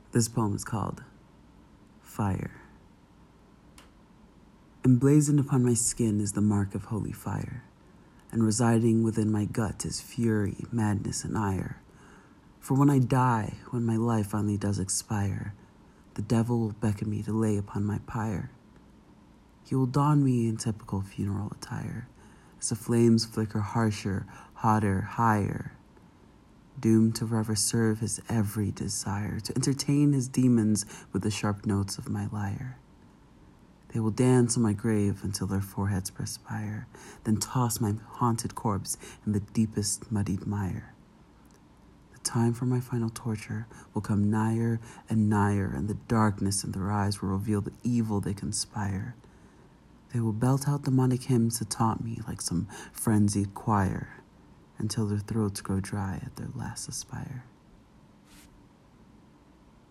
This poem is called Fire. Emblazoned upon my skin is the mark of holy fire, and residing within my gut is fury, madness, and ire. For when I die, when my life finally does expire, the devil will beckon me to lay upon my pyre. He will don me in typical funeral attire, as the flames flicker harsher, hotter, higher, doomed to forever serve his every desire, to entertain his demons with the sharp notes of my lyre. They will dance on my grave until their foreheads perspire, then toss my haunted corpse in the deepest muddied mire. The time for my final torture will come nigher and nigher, and the darkness in their eyes will reveal the evil they conspire. They will belt out demonic hymns to taunt me like some frenzied choir, until their throats grow dry at their last aspire.